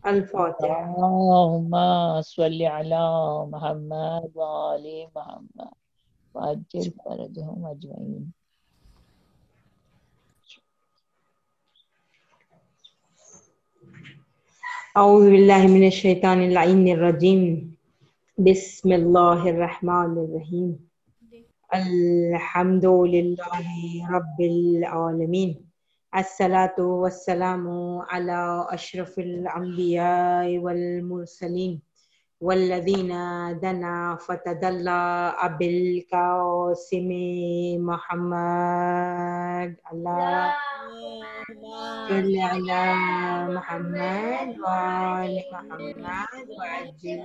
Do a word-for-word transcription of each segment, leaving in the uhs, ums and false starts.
الفاتحہ۔ اللہم صلی علی محمد وآل محمد وعجل فرجهم اجمعین۔ اعوذ باللہ من الشیطان اللعین الرجیم، بسم اللہ الرحمن الرحیم، الحمد للہ رب العالمین، الصلاۃ والسلام علی اشرف الانبیاء والمرسلین والذین دنا فتدلى بالقاسم محمد، اللہ صلی علی محمد وآل محمد وعجل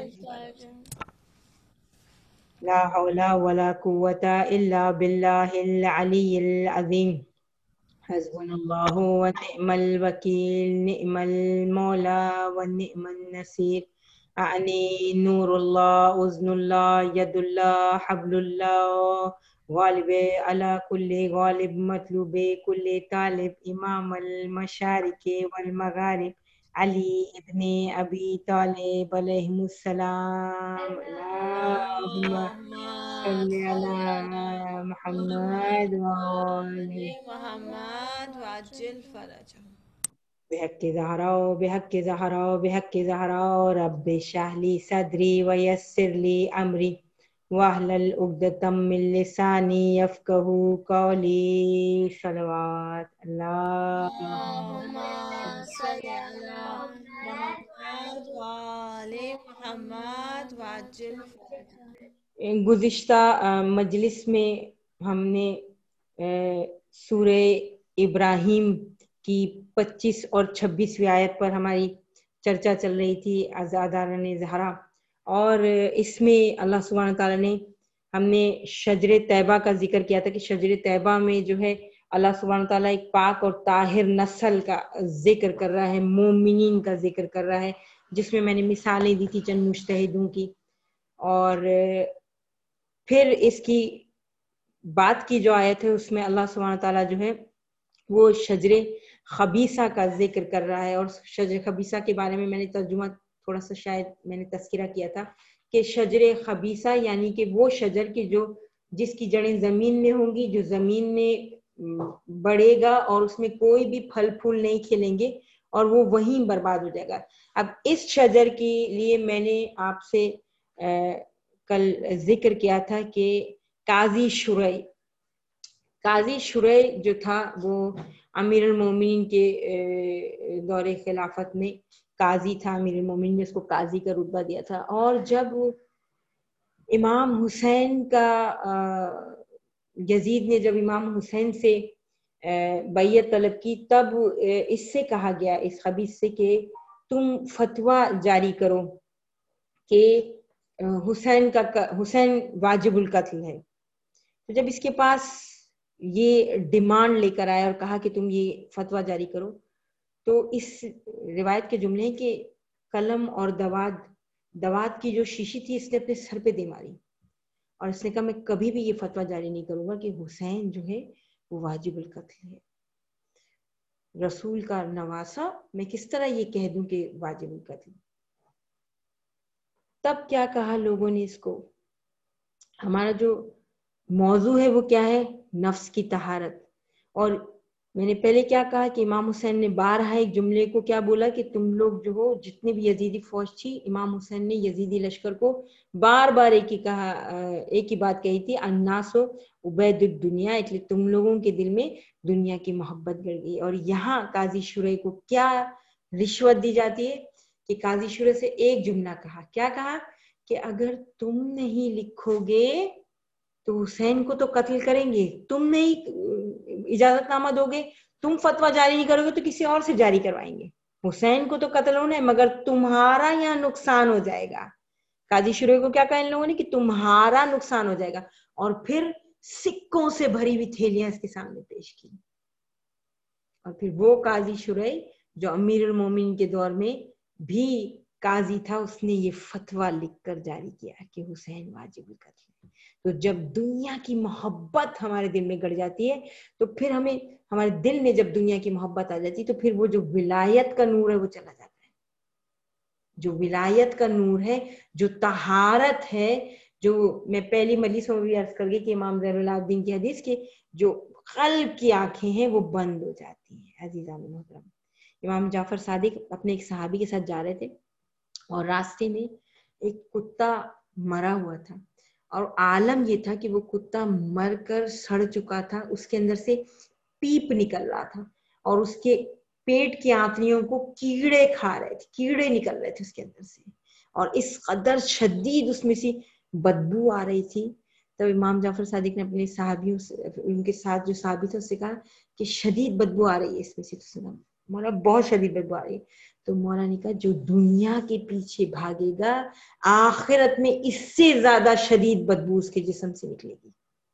لا حول ولا قوة الا باللہ العلی العظیم، حسبنا اللہ ونعم الوکیل، نعم المولا ونعم النصیر، اعنی نور اللہ، اذن اللہ، ید اللہ، حبل اللہ، غالب علی کل غالب، مطلوب کل طالب، امام المشارق والمغارب، علی ابن ابی طالب علیہ السلام، اللہم صلی علی محمد وآل محمد وعجل فرجهم بحق زہراء بحق زہراء بحق زہراء، رب اشرح لی صدری ویسر لی امری واحلل عقدۃ من لسانی یفقہوا قولی، صلوات اللہ۔ اللہم صلی علی محمد وآل محمد وعجل فرجهم۔ گزشتہ مجلس میں ہم نے سورہ ابراہیم کی پچیس اور چھبیسویں آیت پر ہماری چرچا چل رہی تھی، عزاداران زہرا، اور اس میں اللہ سبحانہ تعالیٰ نے، ہم نے شجر طیبہ کا ذکر کیا تھا کہ شجر طیبہ میں جو ہے اللہ سبحانہ تعالیٰ ایک پاک اور طاہر نسل کا ذکر کر رہا ہے، مومنین کا ذکر کر رہا ہے، جس میں میں نے مثالیں دی تھی چند مجتہدوں کی، اور پھر اس کی بات کی جو آیت ہے اس میں اللہ سبحانہ تعالیٰ جو ہے وہ شجر خبیثہ کا ذکر کر رہا ہے، اور شجر خبیثہ کے بارے میں میں نے ترجمہ تھوڑا سا شاید میں نے تذکرہ کیا تھا کہ شجر خبیثہ یعنی کہ وہ شجر کی جو جس کی جڑیں زمین میں ہوں گی، جو زمین میں بڑھے گا اور اس میں کوئی بھی پھل پھول نہیں کھلیں گے اور وہ وہیں برباد ہو جائے گا۔ اب اس شجر کے لیے میں نے آپ سے کل ذکر کیا تھا کہ قاضی شریح قاضی شریح جو تھا وہ امیر المومنین کے دور خلافت میں قاضی تھا، امیر المومنین نے اس کو قاضی کا رتبہ دیا تھا، اور جب امام حسین کا یزید نے جب امام حسین سے بیعت طلب کی تب اس سے کہا گیا، اس خبیث سے، کہ تم فتویٰ جاری کرو کہ حسین کا حسین واجب القتل ہے۔ تو جب اس کے پاس یہ ڈیمانڈ لے کر آیا اور کہا کہ تم یہ فتویٰ جاری کرو، تو اس روایت کے جملے کہ قلم اور دواد دواد کی جو شیشی تھی اس نے اپنے سر پہ دے ماری، اور اس نے کہا میں کبھی بھی یہ فتویٰ جاری نہیں کروں گا کہ حسین جو ہے وہ واجب القتل ہے، رسول کا نواسا، میں کس طرح یہ کہہ دوں کہ واجب القتل۔ تب کیا کہا لوگوں نے اس کو، ہمارا جو موضوع ہے وہ کیا ہے، نفس کی طہارت، اور میں نے پہلے کیا کہا کہ امام حسین نے بارہا ایک جملے کو کیا بولا کہ تم لوگ جو ہو جتنی بھی یزیدی فوج تھی، امام حسین نے یزیدی لشکر کو بار بار ایک ہی کہا ایک ہی بات کہی تھی، الناس عبید الدنیا، اس لیے تم لوگوں کے دل میں دنیا کی محبت بڑھ گئی۔ اور یہاں قاضی شریح کو کیا رشوت دی جاتی ہے کہ قاضی شریح سے ایک جملہ کہا، کیا کہا کہ اگر تم نہیں لکھو گے تو حسین کو تو قتل کریں گے، تم نہیں اجازت نامہ دو گے، تم فتویٰ جاری نہیں کرو گے تو کسی اور سے جاری کروائیں گے، حسین کو تو قتل ہونا ہے مگر تمہارا یہاں نقصان ہو جائے گا۔ قاضی شریح کو کیا کہا ان لوگوں نے کہ تمہارا نقصان ہو جائے گا، اور پھر سکوں سے بھری ہوئی تھیلیاں اس کے سامنے پیش کی، اور پھر وہ قاضی شریح جو امیر المومنین کے دور میں بھی قاضی تھا، اس نے یہ فتویٰ لکھ کر جاری کیا کہ حسین واجب القتل ہے۔ تو جب دنیا کی محبت ہمارے دل میں گڑ جاتی ہے تو پھر ہمیں ہمارے دل میں جب دنیا کی محبت آ جاتی ہے تو پھر وہ جو ولایت کا نور ہے وہ چلا جاتا ہے، جو ولایت کا نور ہے، جو طہارت ہے، جو میں پہلی مجلس میں بھی عرض کر گئی کہ امام زین اللہ الدین کی حدیث کے جو قلب کی آنکھیں ہیں وہ بند ہو جاتی ہیں. عزیزان محترم، امام جعفر صادق اپنے ایک صحابی کے ساتھ جا رہے تھے اور راستے میں ایک کتا مرا ہوا تھا، اور عالم یہ تھا کہ وہ کتا مر کر سڑ چکا تھا، اس کے اندر سے پیپ نکل رہا تھا اور اس کے پیٹ کی آنتڑیوں کو کیڑے کھا رہے تھے، کیڑے نکل رہے تھے اس کے اندر سے، اور اس قدر شدید اس میں سے بدبو آ رہی تھی. تب امام جعفر صادق نے اپنے صحابیوں سے، ان کے ساتھ جو صحابی تھے، اس سے کہا کہ شدید بدبو آ رہی ہے اس میں سے. مولا بہت شدید بدبو آ رہی ہے. تو مولا نے کہا جو دنیا کے پیچھے بھاگے گا آخرت میں اس سے زیادہ شدید بدبو اس کے جسم سے نکلے گی.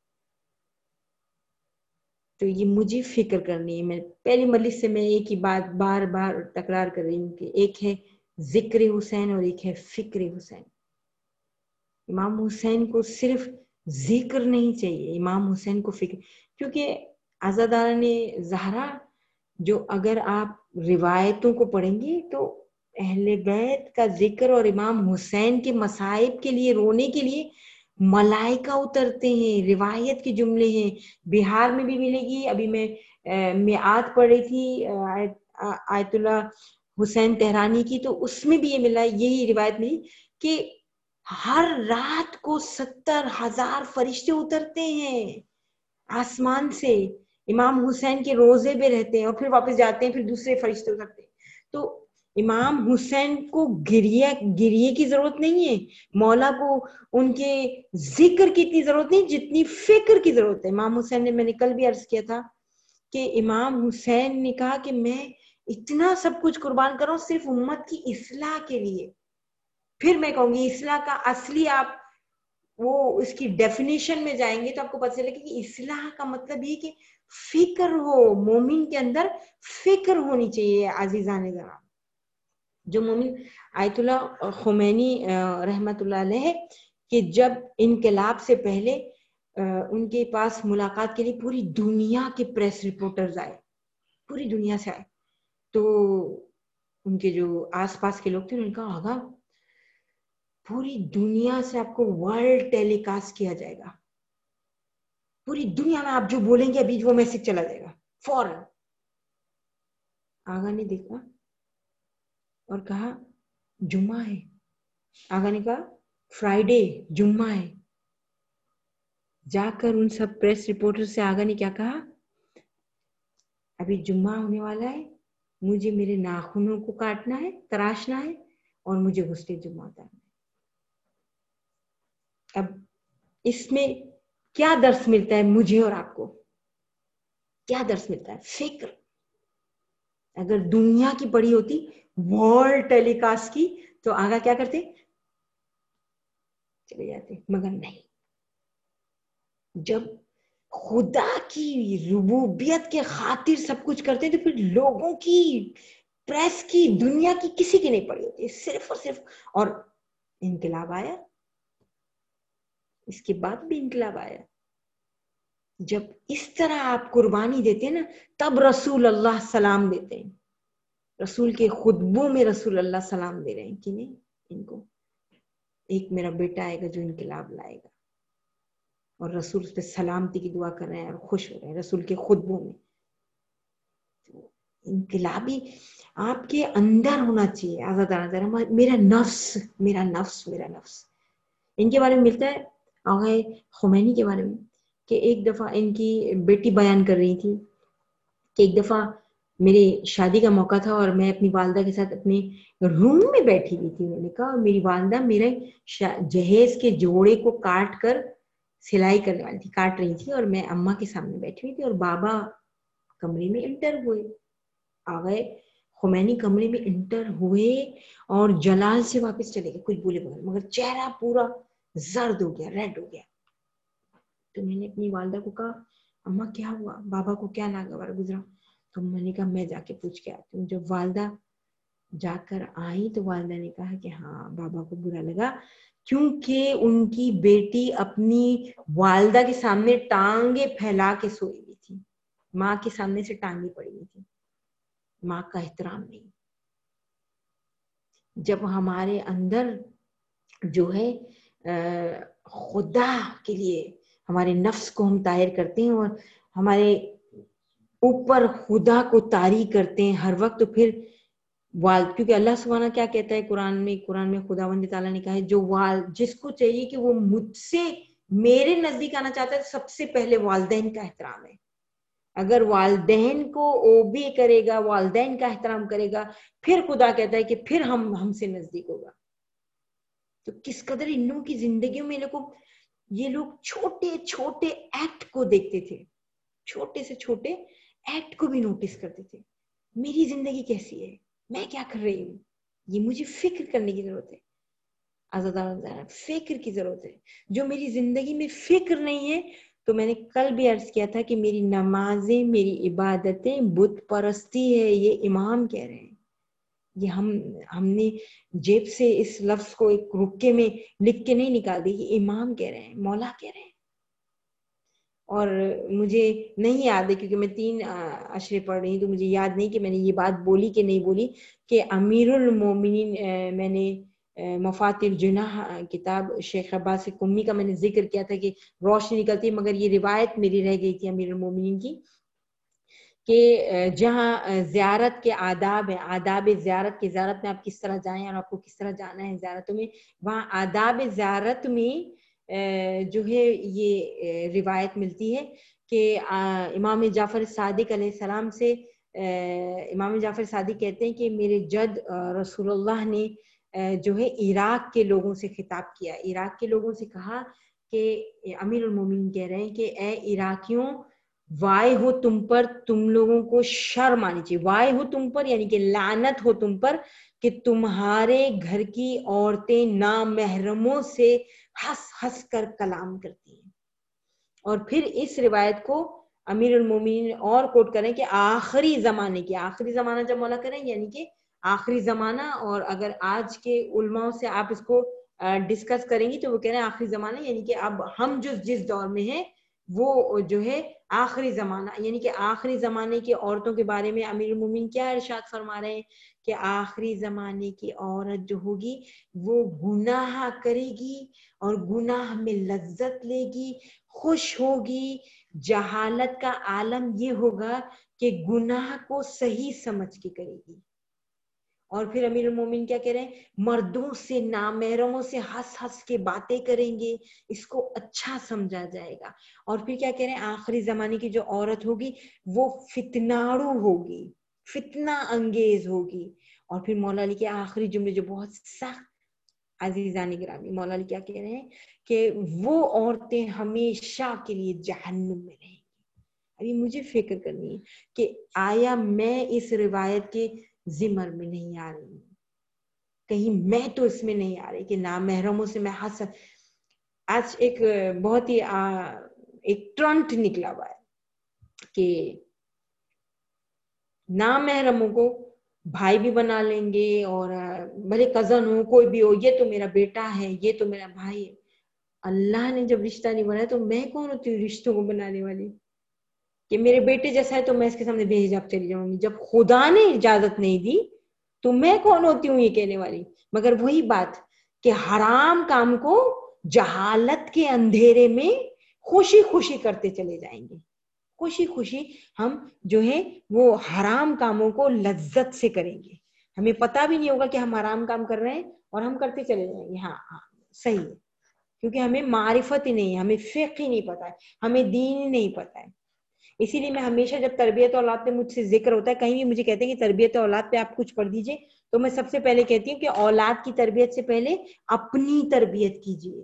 تو یہ مجھے فکر کرنی ہے. میں پہلی مجلس سے میں ایک ہی بات بار بار تکرار کر رہی ہوں کہ ایک ہے ذکر حسین اور ایک ہے فکر حسین. امام حسین کو صرف ذکر نہیں چاہیے، امام حسین کو فکر، کیونکہ عزاداران زہرا جو اگر آپ روایتوں کو پڑھیں گے تو اہل بیت کا ذکر اور امام حسین کے مصائب کے لیے رونے کے لیے ملائکہ اترتے ہیں، روایت کے جملے ہیں. بہار میں بھی ملے گی. ابھی میں میعاد پڑھ رہی تھی آیت اللہ حسین تہرانی کی، تو اس میں بھی یہ ملا، یہی روایت ملی کہ ہر رات کو ستر ہزار فرشتے اترتے ہیں آسمان سے، امام حسین کے روزے پہ رہتے ہیں اور پھر واپس جاتے ہیں، پھر دوسرے فرشتے اترتے ہیں. تو امام حسین کو گریہ گریے کی ضرورت نہیں ہے، مولا کو ان کے ذکر کی اتنی ضرورت نہیں جتنی فکر کی ضرورت ہے. امام حسین نے، میں نے کل بھی عرض کیا تھا کہ امام حسین نے کہا کہ میں اتنا سب کچھ قربان کر رہا ہوں صرف امت کی اصلاح کے لیے. پھر میں کہوں گی اصلاح کا اصلی آپ وہ اس کی ڈیفینیشن میں جائیں گے تو آپ کو پتہ چلے گا کہ اصلاح کا مطلب یہ کہ فکر ہو، مومن کے اندر فکر ہونی چاہیے. عزیزان ذرا جو مومن، آیت اللہ خمینی رحمت اللہ علیہ کہ جب انقلاب سے پہلے ان کے پاس ملاقات کے لیے پوری دنیا کے پریس رپورٹرز آئے، پوری دنیا سے آئے، تو ان کے جو آس پاس کے لوگ تھے انہوں نے کہا آغا پوری دنیا سے آپ کو ورلڈ ٹیلی کاسٹ کیا جائے گا، پوری دنیا میں آپ جو بولیں گے ابھی وہ میسج چلا جائے گا فوراً. آغا نے دیکھا اور کہا جمعہ ہے. آغا نے کہا فرائیڈے جمعہ ہے. جا کر ان سب پریس رپورٹر سے آغا نے کیا کہا، ابھی جمعہ ہونے والا ہے، مجھے میرے ناخنوں کو کاٹنا ہے، تراشنا ہے، اور مجھے غسل جمعہ اتارنا ہے. اب اس میں کیا درس ملتا ہے مجھے اور آپ کو؟ کیا درس ملتا ہے؟ فکر. اگر دنیا کی پڑی ہوتی ورلڈ ٹیلی کاسٹ کی تو آگا کیا کرتے؟ چلے جاتے. مگر نہیں، جب خدا کی ربوبیت کے خاطر سب کچھ کرتے ہیں تو پھر لوگوں کی، پریس کی، دنیا کی کسی کی نہیں پڑی ہوتی، صرف اور صرف. اور انقلاب آیا، اس کے بعد بھی انقلاب آیا. جب اس طرح آپ قربانی دیتے ہیں نا تب رسول اللہ سلام دیتے ہیں. رسول کے خطبوں میں رسول اللہ سلام دے رہے ہیں کہ نہیں ان کو، ایک میرا بیٹا آئے گا جو انقلاب لائے گا، اور رسول اس پہ سلامتی کی دعا کر رہے ہیں اور خوش ہو رہے ہیں رسول کے خطبوں میں. انقلابی آپ کے اندر ہونا چاہیے. آزاد میرا نفس میرا نفس میرا نفس. ان کے بارے میں ملتا ہے آغا خمینی کے بارے میں کہ ایک دفعہ ان کی بیٹی بیان کر رہی تھی کہ ایک دفعہ میری شادی کا موقع تھا اور میں اپنی والدہ کے ساتھ اپنے روم میں بیٹھی ہوئی تھی. انہوں نے کہا میری والدہ میرے جہیز کے جوڑے کو کاٹ کر سلائی کرنے والی تھی، کاٹ رہی تھی، اور میں اماں کے سامنے بیٹھی ہوئی تھی اور بابا کمرے میں انٹر ہوئے. آغا خمینی کمرے میں انٹر ہوئے اور جلال سے واپس چلے گئے کچھ بولے بغیر، مگر چہرہ پورا زرد ہو گیا، ریڈ ہو گیا. تو میں نے اپنی والدہ کو کہا اماں کیا ہوا، بابا کو کیا ناگوار گزرا؟ تو میں نے کہا میں جا کے پوچھ کے آتی ہوں. جب والدہ جا کر آئی تو والدہ نے کہا کہ ہاں بابا کو برا لگا کیونکہ ان کی بیٹی اپنی والدہ کے سامنے ٹانگیں پھیلا کے سوئی ہوئی تھی، ماں کے سامنے سے ٹانگیں پڑی ہوئی تھی، ماں کا احترام نہیں. جب ہمارے اندر جو ہے خدا کے لیے ہمارے نفس کو ہم طاہر کرتے ہیں اور ہمارے اوپر خدا کو طاری کرتے ہیں ہر وقت، تو پھر والد، کیونکہ اللہ سبحانہ کیا کہتا ہے قرآن میں قرآن میں خداوند تعالیٰ نے کہا ہے جو والد جس کو چاہیے کہ وہ مجھ سے میرے نزدیک آنا چاہتا ہے، سب سے پہلے والدین کا احترام ہے. اگر والدین کو اوبے کرے گا، والدین کا احترام کرے گا، پھر خدا کہتا ہے کہ پھر ہم ہم سے نزدیک ہوگا. تو کس قدر ان لوگوں کی زندگیوں میں لوگوں یہ لوگ چھوٹے چھوٹے ایکٹ کو دیکھتے تھے، چھوٹے سے چھوٹے ایکٹ کو بھی نوٹس کرتے تھے. میری زندگی کیسی ہے، میں کیا کر رہی ہوں، یہ مجھے فکر کرنے کی ضرورت ہے. آزادہ فکر کی ضرورت ہے. جو میری زندگی میں فکر نہیں ہے، تو میں نے کل بھی عرض کیا تھا کہ میری نمازیں، میری عبادتیں بت پرستی ہے. یہ امام کہہ رہے ہیں، یہ ہم ہم نے جیب سے اس لفظ کو ایک رکے میں لکھ کے نہیں نکال دی، یہ امام کہہ رہے ہیں، مولا کہہ رہے ہیں. اور مجھے نہیں یاد ہے کیونکہ میں تین اشرے پڑھ رہی ہوں، تو مجھے یاد نہیں کہ میں نے یہ بات بولی کہ نہیں بولی کہ امیر المومنین، میں نے مفاتیح الجناح کتاب شیخ عباس قمی کا میں نے ذکر کیا تھا کہ روشنی نکلتی ہے، مگر یہ روایت میری رہ گئی تھی امیر المومنین کی کہ جہاں زیارت کے آداب ہیں، آداب زیارت کی، زیارت میں آپ کس طرح جائیں اور آپ کو کس طرح جانا ہے زیارتوں میں، وہاں آداب زیارت میں جو ہے یہ روایت ملتی ہے کہ امام جعفر صادق علیہ السلام سے امام جعفر صادق کہتے ہیں کہ میرے جد رسول اللہ نے جو ہے عراق کے لوگوں سے خطاب کیا، عراق کے لوگوں سے کہا کہ امیر المومنین کہہ رہے ہیں کہ اے عراقیوں، وائے ہو تم پر، تم لوگوں کو شرم آنی چاہیے، وائے ہو تم پر یعنی کہ لعنت ہو تم پر کہ تمہارے گھر کی عورتیں نامحرموں سے ہنس ہنس کر کلام کرتی ہیں. اور پھر اس روایت کو امیر المومنین اور کوٹ کریں کہ آخری زمانے کی، آخری زمانہ جب مولا کریں یعنی کہ آخری زمانہ، اور اگر آج کے علماء سے آپ اس کو ڈسکس کریں گی تو وہ کہہ رہے ہیں آخری زمانہ یعنی کہ اب ہم جو جس دور میں ہیں وہ جو ہے آخری زمانہ، یعنی کہ آخری زمانے کی عورتوں کے بارے میں امیر المومنین کیا ارشاد فرما رہے ہیں کہ آخری زمانے کی عورت جو ہوگی وہ گناہ کرے گی اور گناہ میں لذت لے گی، خوش ہوگی. جہالت کا عالم یہ ہوگا کہ گناہ کو صحیح سمجھ کے کرے گی. اور پھر امیر المومنین کیا کہہ رہے ہیں، مردوں سے نامحرموں سے ہنس ہنس کے باتیں کریں گے، اس کو اچھا سمجھا جائے گا. اور پھر کیا کہہ رہے ہیں، آخری زمانے کی جو عورت ہوگی وہ فتناڑو ہوگی، فتنہ انگیز ہوگی. اور پھر مولا علی کے آخری جملے جو بہت سخت، عزیزان گرامی، مولا علی کیا کہہ رہے ہیں کہ وہ عورتیں ہمیشہ کے لیے جہنم میں رہیں گی. ابھی مجھے فکر کرنی ہے کہ آیا میں اس روایت کے زمر میں نہیں آ رہی ہوں، کہیں میں تو اس میں نہیں آ رہی کہ نامحرموں سے میں ہنس. آج ایک بہت ہی ایک ٹرنٹ نکلا ہوا ہے کہ نامحرموں کو بھائی بھی بنا لیں گے، اور بھلے کزن ہو کوئی بھی ہو، یہ تو میرا بیٹا ہے، یہ تو میرا بھائی ہے. اللہ نے جب رشتہ نہیں بنایا تو میں کون ہوتی ہوں رشتوں کو بنانے والی کہ میرے بیٹے جیسا ہے تو میں اس کے سامنے بے حجاب چلی جاؤں گی. جب خدا نے اجازت نہیں دی تو میں کون ہوتی ہوں یہ کہنے والی. مگر وہی بات کہ حرام کام کو جہالت کے اندھیرے میں خوشی خوشی کرتے چلے جائیں گے، خوشی خوشی ہم جو ہے وہ حرام کاموں کو لذت سے کریں گے. ہمیں پتہ بھی نہیں ہوگا کہ ہم حرام کام کر رہے ہیں اور ہم کرتے چلے جائیں گے. ہاں ہاں صحیح ہے، کیونکہ ہمیں معرفت ہی نہیں ہے، ہمیں فقہ ہی نہیں پتا ہے، ہمیں دین ہی نہیں پتا ہے. اسی لیے میں ہمیشہ جب تربیت اولاد پہ مجھ سے ذکر ہوتا ہے، کہیں بھی مجھے کہتے ہیں کہ تربیت اولاد پہ آپ کچھ پڑھ دیجئے، تو میں سب سے پہلے کہتی ہوں کہ اولاد کی تربیت سے پہلے اپنی تربیت کیجئے.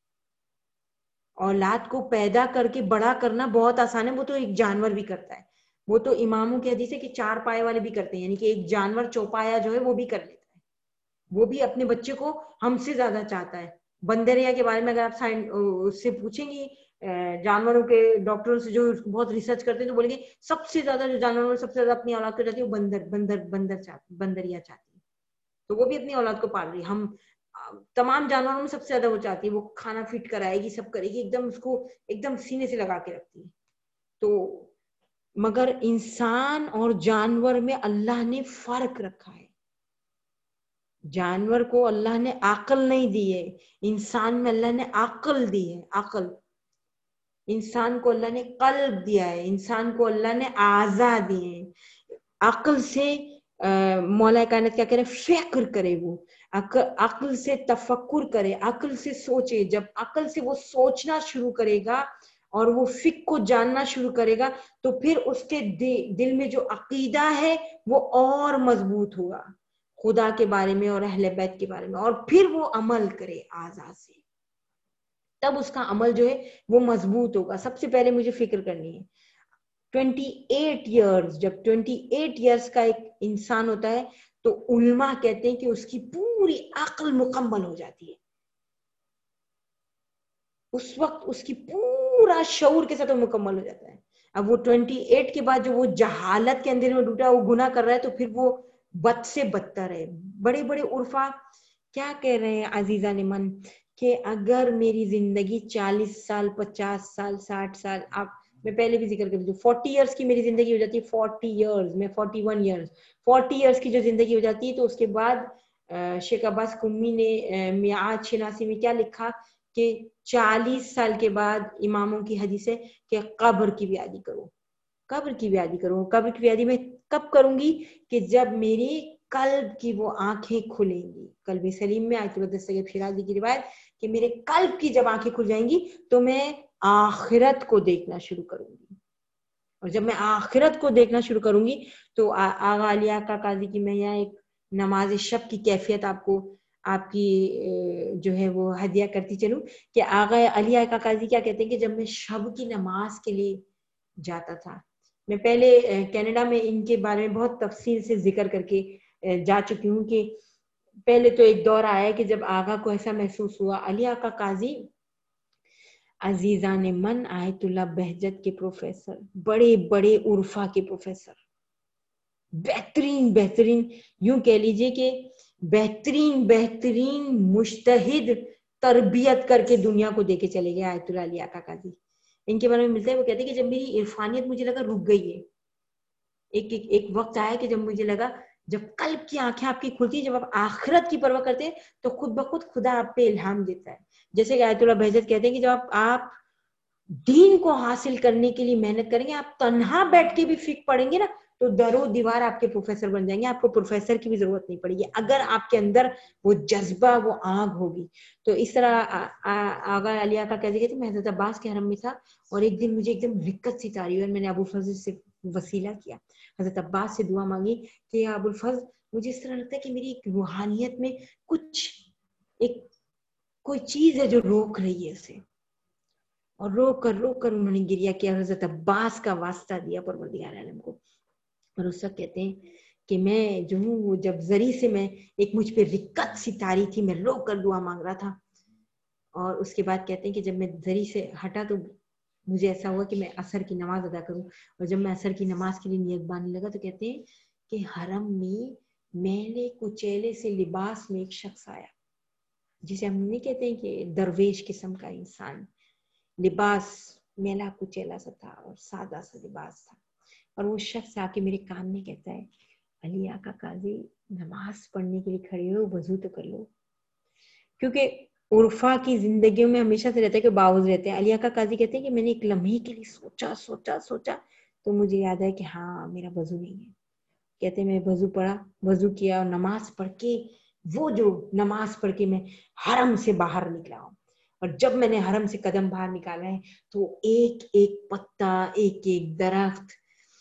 اولاد کو پیدا کر کے بڑا کرنا بہت آسان ہے، وہ تو ایک جانور بھی کرتا ہے. وہ تو اماموں کی حدیث ہے کہ چار پائے والے بھی کرتے ہیں، یعنی کہ ایک جانور چوپایا جو ہے وہ بھی کر لیتا ہے. وہ بھی اپنے بچے کو ہم سے زیادہ چاہتا ہے. بندریا کے بارے میں اگر آپ اس سے پوچھیں گی جانوروں کے ڈاکٹروں سے جو بہت ریسرچ کرتے ہیں تو بولیں گے سب سے زیادہ جو جانوروں سب سے زیادہ اپنی اولاد کو چاہتی ہے وہ بندر بندر بندر چاہتی بندریا چاہتی ہے. تو وہ بھی اپنی اولاد کو پال رہی ہے. ہم تمام جانوروں میں سب سے زیادہ وہ چاہتی ہے، وہ کھانا فٹ کرائے گی، سب کرے گی، ایک دم اس کو ایک دم سینے سے لگا کے رکھتی ہے. تو مگر انسان اور جانور میں اللہ نے فرق رکھا ہے. جانور کو اللہ نے عقل نہیں دی ہے، انسان میں اللہ نے عقل دی ہے، عقل. انسان کو اللہ نے قلب دیا ہے، انسان کو اللہ نے اعضاء دیے ہیں. عقل سے مولا کائنات کیا کرے؟ فکر کرے. وہ عقل سے تفکر کرے، عقل سے سوچے. جب عقل سے وہ سوچنا شروع کرے گا اور وہ فکر کو جاننا شروع کرے گا تو پھر اس کے دل میں جو عقیدہ ہے وہ اور مضبوط ہوگا خدا کے بارے میں اور اہل بیت کے بارے میں، اور پھر وہ عمل کرے اعضاء سے، تب اس کا عمل جو ہے وہ مضبوط ہوگا. سب سے پہلے مجھے فکر کرنی ہے. ٹوینٹی ایٹ ایئرز جب ٹوینٹی ایٹ ایئرز کا ایک انسان ہوتا ہے تو علماء کہتے ہیں کہ اس کی پوری عقل مکمل ہو جاتی ہے. اس وقت اس کی پورا شعور کے ساتھ وہ مکمل ہو جاتا ہے. اب وہ ٹوینٹی ایٹ کے بعد جو وہ جہالت کے اندر میں ڈوبا، وہ گناہ کر رہا ہے، تو پھر وہ بد سے بدتر ہے. بڑے بڑے عرفا کیا کہہ رہے ہیں عزیزان من کہ اگر میری زندگی چالیس سال، پچاس سال، ساٹھ سال، آپ میں پہلے بھی ذکر کر دیجیے فورٹی ایئرس کی میری زندگی ہو جاتی ہے، فورٹی ایئرس میں forty one years forty years کی جو زندگی ہو جاتی ہے، تو اس کے بعد شیخ عباس قمی نے میعاد شناسی میں کیا لکھا کہ چالیس سال کے بعد اماموں کی حدیث ہے کہ قبر کی بیادی کرو. قبر کی بیادی کروں. قبر کی بیادی میں کب کروں گی؟ کہ جب میری قلب کی وہ آنکھیں کھلیں گی. قلب سلیم میں آیت دستگیر شیرازی کی روایت کہ میرے قلب کی جب آنکھیں کھل جائیں گی تو میں آخرت کو دیکھنا شروع کروں گی. اور جب میں آخرت کو دیکھنا شروع کروں گی تو آغا علی آقا قاضی کی میں یہاں ایک نماز شب کی کیفیت آپ کو آپ کی جو ہے وہ ہدیہ کرتی چلوں کہ آغا علی آقا قاضی کیا کہتے ہیں کہ جب میں شب کی نماز کے لیے جاتا تھا، میں پہلے کینیڈا میں ان کے بارے میں بہت تفصیل سے ذکر کر کے جا چکی ہوں کہ پہلے تو ایک دور آیا کہ جب آغا کو ایسا محسوس ہوا. علی آقا قاضی عزیزان من آیت اللہ بہجت کے پروفیسر، بڑے بڑے عرفا کے پروفیسر، بہترین بہترین یوں کہہ لیجئے کہ بہترین بہترین مجتہد تربیت کر کے دنیا کو دے کے چلے گئے آیت اللہ علی آقا قاضی. ان کے بارے میں ملتا ہے، وہ کہتے ہیں کہ جب میری عرفانیت مجھے لگا رک گئی ہے، ایک ایک, ایک وقت آیا کہ جب مجھے لگا جب قلب کی آنکھیں آپ کی کھلتی ہیں، جب آپ آخرت کی پرواہ کرتے ہیں تو خود بخود خدا آپ پہ الہام دیتا ہے. جیسے کہ آیت اللہ بہجت کہتے ہیں کہ جب آپ آپ دین کو حاصل کرنے کے لیے محنت کریں گے، آپ تنہا بیٹھ کے بھی فکر پڑیں گے نا تو در و دیوار آپ کے پروفیسر بن جائیں گے. آپ کو پروفیسر کی بھی ضرورت نہیں پڑے گی اگر آپ کے اندر وہ جذبہ، وہ آگ ہوگی. تو اس طرح آغا علی آقا کہتے کہتے میں حضرت عباس کے حرم میں تھا اور ایک دن مجھے ایک دم دقت سی تاری ہوئی اور میں نے ابو الفضل سے وسیلہ کیا، حضرت عباس سے دعا مانگی کہ ابو الفضل مجھے اس طرح لگتا ہے کہ میری ایک روحانیت میں کچھ ایک کوئی چیز ہے جو روک رہی ہے اسے. اور رو کر رو کر انہوں نے گریہ کیا، حضرت عباس کا واسطہ دیا پروردگار عالم کو. اور اس وقت کہتے ہیں کہ میں جو ہوں وہ جب زری سے میں ایک مجھ پہ رکت سی تاری تھی، میں رو کر دعا مانگ رہا تھا. اور اس کے بعد کہتے ہیں کہ جب میں زری سے ہٹا تو مجھے ایسا ہوا کہ میں عصر کی نماز ادا کروں. اور جب میں عصر کی نماز کے لیے نیت باندھنے لگا تو کہتے ہیں کہ حرم میں میلے کچیلے سے لباس میں ایک شخص آیا، جسے ہم نہیں کہتے ہیں کہ درویش قسم کا انسان، لباس میلا کچیلا سا تھا اور سادہ سا لباس تھا. اور وہ شخص آ کے میرے کان میں کہتا ہے علی آقا قاضی نماز پڑھنے کے لیے کھڑے ہو، وضو تو کر لو. کیونکہ عرفا کی زندگیوں میں ہمیشہ سے رہتا ہے کہ باوضو رہتے ہیں. علی آقا قاضی کہتے ہیں کہ میں نے ایک لمحے کے لیے سوچا سوچا سوچا تو مجھے یاد ہے کہ ہاں میرا وضو نہیں ہے. کہتے ہیں میں وضو پڑھا، وضو کیا اور نماز پڑھ کے وہ جو نماز پڑھ کے میں حرم سے باہر نکلا ہوں. اور جب میں نے حرم سے قدم باہر نکالا ہے تو ایک ایک پتا، ایک ایک درخت،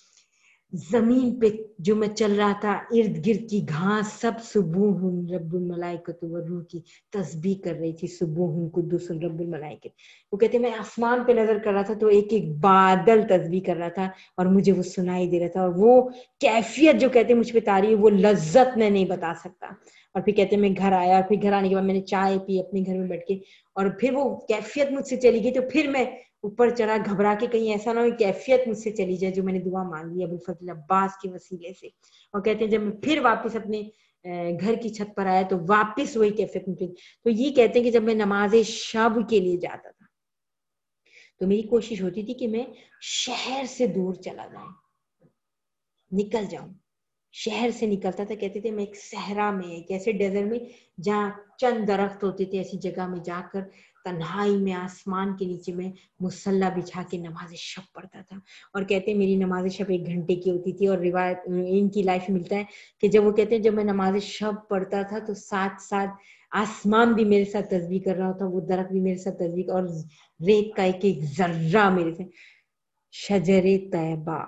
زمین پہ جو میں چل رہا تھا، ارد گرد کی گھاس، سب سبوح رب الملائکۃ والروح کی تسبیح کر رہی تھی. سبوح قدوس رب الملائکۃ. وہ کہتے ہیں میں آسمان پہ نظر کر رہا تھا تو ایک ایک بادل تسبیح کر رہا تھا اور مجھے وہ سنائی دے رہا تھا. اور وہ کیفیت جو کہتے ہیں مجھ پہ تاری، وہ لذت میں نہیں بتا سکتا. اور پھر کہتے ہیں میں گھر آیا اور پھر گھر آنے کے بعد میں نے چائے پی اپنے گھر میں بیٹھ کے اور پھر وہ کیفیت مجھ سے چلی گئی. تو پھر میں اوپر چڑھا گھبرا کے کہیں ایسا نہ ہو کیفیت مجھ سے چلی جائے جو میں نے دعا مانگی ابو الفضل عباس کے وسیلے سے. اور کہتے ہیں جب میں پھر واپس اپنے گھر کی چھت پر آیا تو واپس وہی کیفیت مجھے. تو یہ کہتے ہیں کہ جب میں نماز شب کے لیے جاتا تھا تو میری کوشش ہوتی تھی کہ میں شہر سے دور چلا جاؤں، نکل جاؤں. شہر سے نکلتا تھا، کہتے تھے میں ایک صحرا میں، ایک ایسے ڈیزرٹ میں جہاں چند درخت ہوتے تھے، ایسی جگہ میں جا کر تنہائی میں آسمان کے نیچے میں مصلی بچھا کے نماز شب پڑھتا تھا. اور کہتے ہیں میری نماز شب ایک گھنٹے کی ہوتی تھی. اور روایت ان کی لائف میں ملتا ہے کہ جب وہ کہتے ہیں جب میں نماز شب پڑھتا تھا تو ساتھ ساتھ آسمان بھی میرے ساتھ تسبیح کر رہا ہوتا، وہ درخت بھی میرے ساتھ تسبیح، اور ریت کا ایک ایک ذرہ میرے سے. شجر طیبہ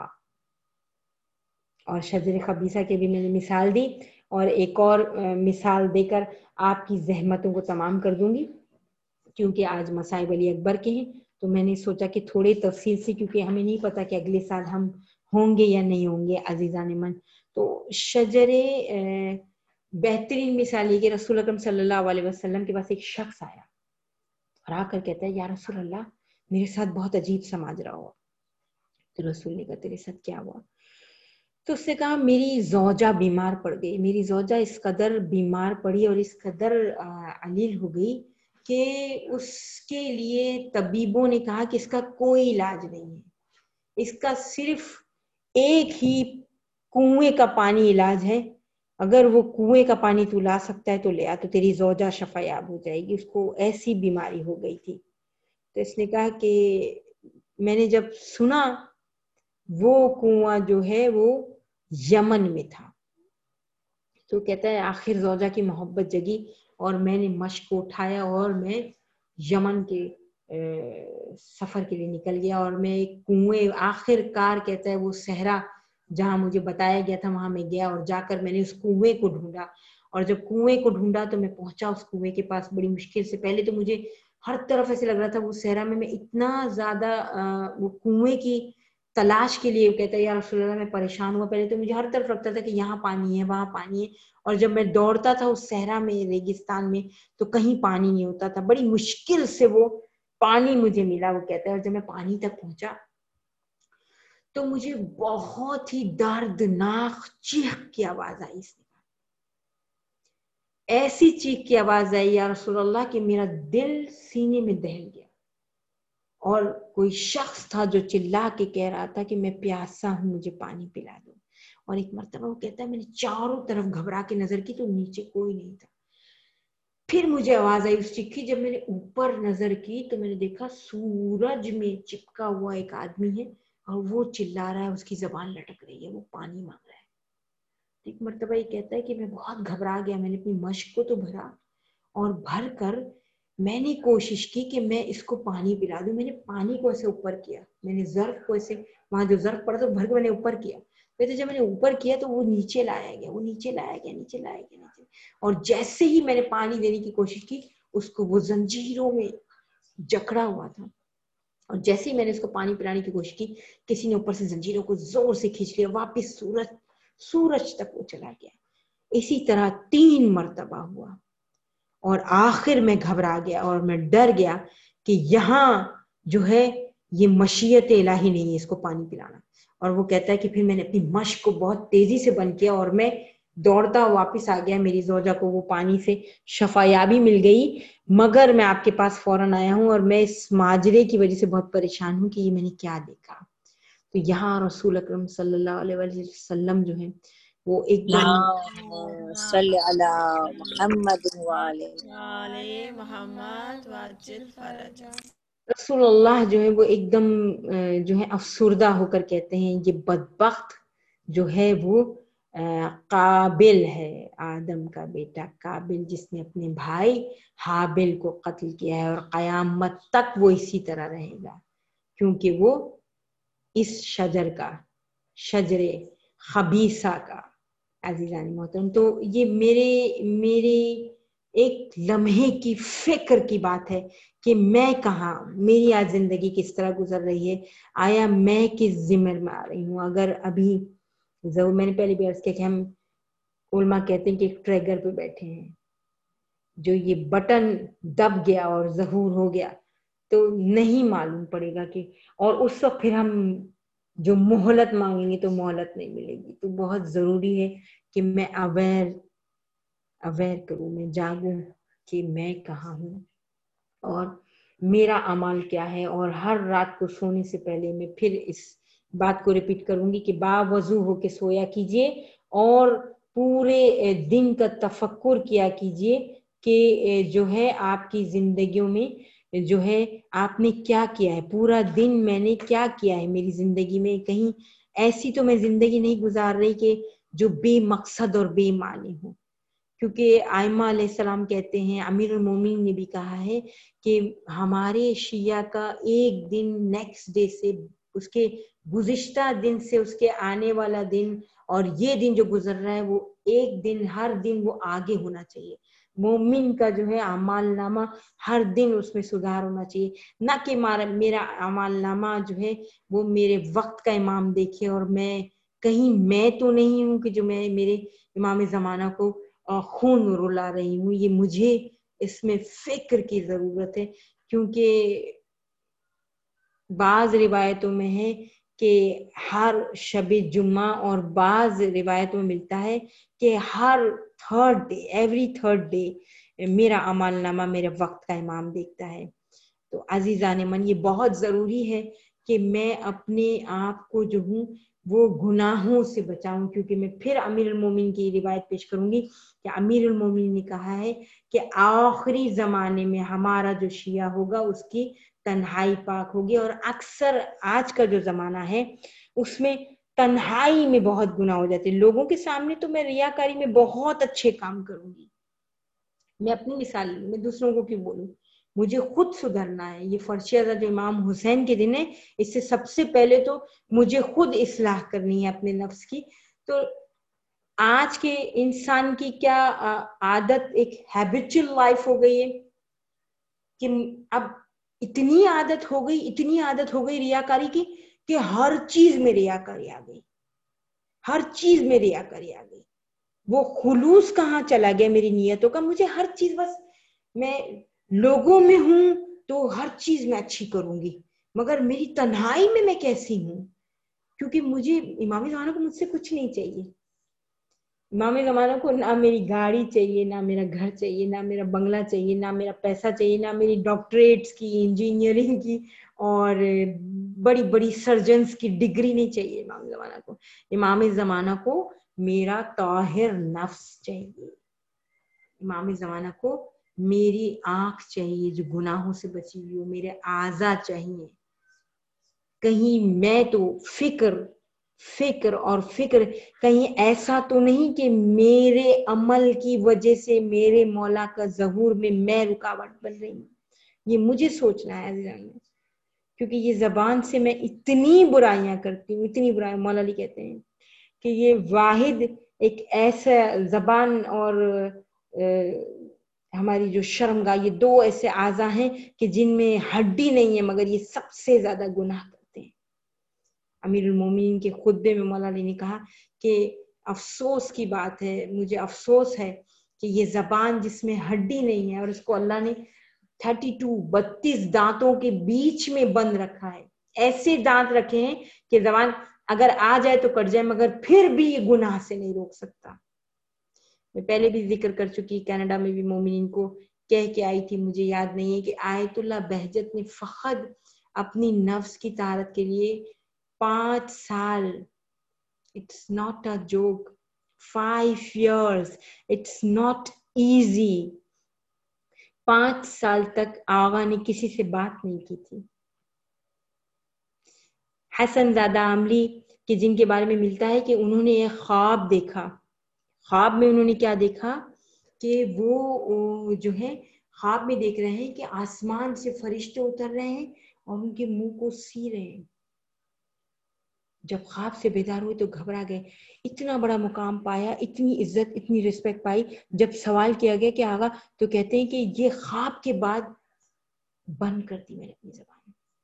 اور شجر خبیثہ کے بھی میں نے مثال دی، اور ایک اور مثال دے کر آپ کی زحمتوں کو تمام کر دوں گی، کیونکہ آج مصائب علی اکبر کے ہیں. تو میں نے سوچا کہ تھوڑے تفصیل سے، کیونکہ ہمیں نہیں پتا کہ اگلے سال ہم ہوں گے یا نہیں ہوں گے عزیزان من. تو شجر بہترین مثال یہ کہ رسول اکرم صلی اللہ علیہ وسلم کے پاس ایک شخص آیا اور آ کر کہتا ہے یا رسول اللہ میرے ساتھ بہت عجیب سا ماجرا ہوا. تو رسول نے کہا تیرے ساتھ کیا ہوا؟ تو اس نے کہا میری زوجہ بیمار پڑ گئی، میری زوجہ اس قدر بیمار پڑی اور اس قدر علیل ہو گئی کہ اس کے لیے طبیبوں نے کہا کہ اس کا کوئی علاج نہیں ہے، اس کا صرف ایک ہی کنویں کا پانی علاج ہے، اگر وہ کنویں کا پانی تو لا سکتا ہے تو لے آ، تو تیری زوجہ شفا یاب ہو جائے گی. اس کو ایسی بیماری ہو گئی تھی. تو اس نے کہا کہ میں نے جب سنا وہ کنواں جو ہے وہ یمن میں تھا، تو کہتا ہے آخر زوجہ کی محبت جگی اور میں نے مشق کو اٹھایا اور میں یمن کے سفر کے لیے نکل گیا، اور میں ایک کنویں آخر کار کہتا ہے وہ صحرا جہاں مجھے بتایا گیا تھا وہاں میں گیا، اور جا کر میں نے اس کنویں کو ڈھونڈا، اور جب کنویں کو ڈھونڈا تو میں پہنچا اس کنویں کے پاس بڑی مشکل سے. پہلے تو مجھے ہر طرف ایسے لگ رہا تھا وہ صحرا میں میں اتنا زیادہ وہ کنویں کی تلاش کے لیے کہتا ہے یا رسول اللہ میں پریشان ہوا. پہلے تو مجھے ہر طرف لگتا تھا کہ یہاں پانی ہے وہاں پانی ہے، اور جب میں دوڑتا تھا اس صحرا میں ریگستان میں تو کہیں پانی نہیں ہوتا تھا، بڑی مشکل سے وہ پانی مجھے ملا. وہ کہتا ہے اور جب میں پانی تک پہنچا تو مجھے بہت ہی دردناک چیخ کی آواز آئی. اس نے ایسی چیخ کی آواز آئی یا رسول اللہ کہ میرا دل سینے میں دہل گیا، اور کوئی شخص تھا جو چلا کے کہہ رہا تھا کہ میں پیاسا ہوں مجھے پانی پلا دو. اور ایک مرتبہ وہ کہتا ہے میں نے چاروں طرف گھبرا کے نظر کی تو نیچے کوئی نہیں تھا. پھر مجھے آواز آئی اس چیخ کی، جب میں نے اوپر نظر کی تو میں نے دیکھا سورج میں چپکا ہوا ایک آدمی ہے اور وہ چلا رہا ہے، اس کی زبان لٹک رہی ہے، وہ پانی مانگ رہا ہے. ایک مرتبہ یہ کہتا ہے کہ میں بہت گھبرا گیا، میں نے اپنی مشق کو تو بھرا اور بھر کر میں نے کوشش کی کہ میں اس کو پانی پلا دوں. میں نے پانی کو ایسے اوپر کیا، میں نے ظرف کو ایسے وہاں جو ظرف پڑا تو بھر کے میں نے اوپر کیا. کہتے جب میں نے اوپر کیا تو وہ نیچے لایا گیا، وہ نیچے لایا گیا نیچے لایا گیا نیچے اور جیسے ہی میں نے پانی دینے کی کوشش کی اس کو وہ زنجیروں میں جکڑا ہوا تھا، اور جیسے ہی میں نے اس کو پانی پلانے کی کوشش کی کسی نے اوپر سے زنجیروں کو زور سے کھینچ لیا، واپس سورج سورج تک وہ چلا گیا. اسی طرح تین مرتبہ ہوا اور آخر میں گھبرا گیا اور میں ڈر گیا کہ یہاں جو ہے یہ مشیت الہی نہیں ہے اس کو پانی پلانا. اور وہ کہتا ہے کہ پھر میں نے اپنی مشق کو بہت تیزی سے بند کیا اور میں دوڑتا واپس آ گیا. میری زوجہ کو وہ پانی سے شفا یابی مل گئی، مگر میں آپ کے پاس فوراً آیا ہوں اور میں اس ماجرے کی وجہ سے بہت پریشان ہوں کہ یہ میں نے کیا دیکھا. تو یہاں رسول اکرم صلی اللہ علیہ وسلم جو ہیں وہ ایک دم صلی علی محمد وعلی محمد وعجل فرجہ. رسول اللہ جو ہے وہ ایک دم جو ہے افسردہ ہو کر کہتے ہیں یہ بدبخت جو ہے وہ قابل ہے، آدم کا بیٹا قابل، جس نے اپنے بھائی حابل کو قتل کیا ہے، اور قیامت تک وہ اسی طرح رہے گا کیونکہ وہ اس شجر کا شجر خبیثہ کا. عزیزان محترم، تو یہ میرے میرے ایک لمحے کی فکر کی بات ہے کہ میں کہاں، میری آج زندگی کس طرح گزر رہی ہے، آیا میں کس ذمر میں آ رہی ہوں. اگر ابھی ضرور میں نے پہلے بھی عرض کیا کہ ہم علماء کہتے ہیں کہ ایک ٹریگر پہ بیٹھے ہیں، جو یہ بٹن دب گیا اور ظہور ہو گیا تو نہیں معلوم پڑے گا کہ، اور اس وقت پھر ہم جو مہلت مانگیں گے تو مہلت نہیں ملے گی. تو بہت ضروری ہے کہ میں اویئر اویئر کروں، میں جاگوں کہ میں کہاں ہوں اور میرا عمل کیا ہے. اور ہر رات کو سونے سے پہلے میں پھر اس بات کو ریپیٹ کروں گی کہ با وضو ہو کے سویا کیجئے اور پورے دن کا تفکر کیا کیجئے کہ جو ہے آپ کی زندگیوں میں جو ہے آپ نے کیا کیا ہے، پورا دن میں نے کیا کیا ہے میری زندگی میں. کہیں ایسی تو میں زندگی نہیں گزار رہی کہ جو بے مقصد اور بے معنی ہو. کیونکہ آئمہ علیہ السلام کہتے ہیں، امیر المومنین نے بھی کہا ہے کہ ہمارے شیعہ کا ایک دن نیکسٹ ڈے سے، اس کے گزشتہ دن سے اس کے آنے والا دن اور یہ دن جو گزر رہا ہے، وہ ایک دن ہر دن وہ آگے ہونا چاہیے. مومن کا جو ہے اعمال نامہ ہر دن اس میں سدھار ہونا چاہیے، نہ کہ میرا اعمال نامہ جو ہے وہ میرے وقت کا امام دیکھے اور میں کہیں میں تو نہیں ہوں کہ جو میں میرے امام زمانہ کو خون رلا رہی ہوں. یہ مجھے اس میں فکر کی ضرورت ہے، کیونکہ بعض روایتوں میں ہے کہ ہر شب جمعہ اور بعض روایتوں میں ملتا ہے کہ ہر third day every third day میرا عمل نامہ میرے وقت کا امام دیکھتا ہے. تو عزیزان من، یہ بہت ضروری ہے کہ میں اپنے آپ کو جو ہوں وہ گناہوں سے بچاؤں، کیونکہ میں پھر امیر المومنین کی روایت پیش کروں گی کہ امیر المومنین نے کہا ہے کہ آخری زمانے میں ہمارا جو شیعہ ہوگا اس کی تنہائی پاک ہوگی. اور اکثر آج کا جو زمانہ ہے اس میں تنہائی میں بہت گناہ ہو جاتے ہیں. لوگوں کے سامنے تو میں ریاکاری میں بہت اچھے کام کروں گی، میں اپنی مثال میں دوسروں کو کیوں بولوں، مجھے خود سدھرنا ہے. یہ فرشِ ازا جو امام حسین کے دن ہے، اس سے سب سے پہلے تو مجھے خود اصلاح کرنی ہے اپنے نفس کی. تو آج کے انسان کی کیا عادت، ایک ہیبچل لائف ہو گئی ہے کہ اب اتنی عادت ہو گئی اتنی عادت ہو گئی ریاکاری کی کہ ہر چیز میں ریاکاری آ گئی، ہر چیز میں ریاکاری آ گئی. وہ خلوص کہاں چلا گیا میری نیتوں کا؟ مجھے ہر چیز بس میں لوگوں میں ہوں تو ہر چیز میں اچھی کروں گی، مگر میری تنہائی میں میں کیسی ہوں؟ کیونکہ مجھے امام زمانہ کو مجھ سے کچھ نہیں چاہیے. امام زمانہ کو نہ میری گاڑی چاہیے، نہ میرا گھر چاہیے، نہ میرا بنگلہ چاہیے، نہ میرا پیسہ چاہیے، نہ میری ڈاکٹریٹس کی، انجینئرنگ کی اور بڑی بڑی سرجنز کی ڈگری نہیں چاہیے امام زمانہ کو. امام زمانہ کو میرا طاہر نفس چاہیے. امام زمانہ کو میری آنکھ چاہیے جو گناہوں سے بچی ہوئی ہو، میرے اعضاء چاہیے. کہیں میں تو فکر فکر اور فکر کہیں ایسا تو نہیں کہ میرے عمل کی وجہ سے میرے مولا کا ظہور میں میں رکاوٹ بن رہی ہوں. یہ مجھے سوچنا ہے عزیزان، کیونکہ یہ زبان سے میں اتنی برائیاں کرتی ہوں، اتنی برائیاں. مولا علی کہتے ہیں کہ یہ واحد ایک ایسا زبان اور ہماری جو شرمگاہ، یہ دو ایسے اعضاء ہیں کہ جن میں ہڈی نہیں ہے مگر یہ سب سے زیادہ گناہ کرتے ہیں. امیر المومنین کے خطبے میں مولا علی نے کہا کہ افسوس کی بات ہے، مجھے افسوس ہے کہ یہ زبان جس میں ہڈی نہیں ہے اور اس کو اللہ نے تھرٹی ٹو بتیس دانتوں کے بیچ میں بند رکھا ہے. ایسے دانت رکھے ہیں کہ زبان اگر آ جائے تو کٹ جائے، مگر پھر بھی یہ گناہ سے نہیں روک سکتا. میں پہلے بھی ذکر کر چکی، کینیڈا میں بھی مومنین کو کہہ کے آئی تھی، مجھے یاد نہیں ہے، کہ آیت اللہ بہجت نے فقط اپنی نفس کی طہارت کے لیے پانچ سال، it's not a joke, five years, it's not easy. پانچ سال تک آغا نے کسی سے بات نہیں کی تھی. حسن زادہ عاملی کہ جن کے بارے میں ملتا ہے کہ انہوں نے ایک خواب دیکھا. خواب میں انہوں نے کیا دیکھا کہ وہ جو ہے خواب میں دیکھ رہے ہیں کہ آسمان سے فرشتے اتر رہے ہیں اور ان کے منہ کو سی رہے ہیں. جب خواب سے بیدار ہوئے تو گھبرا گئے، اتنا بڑا مقام پایا، اتنی عزت، اتنی رسپیکٹ پائی. جب سوال کیا گیا کہ آغا، تو کہتے ہیں کہ یہ خواب کے بعد بند کرتی میں نے اپنی زبان.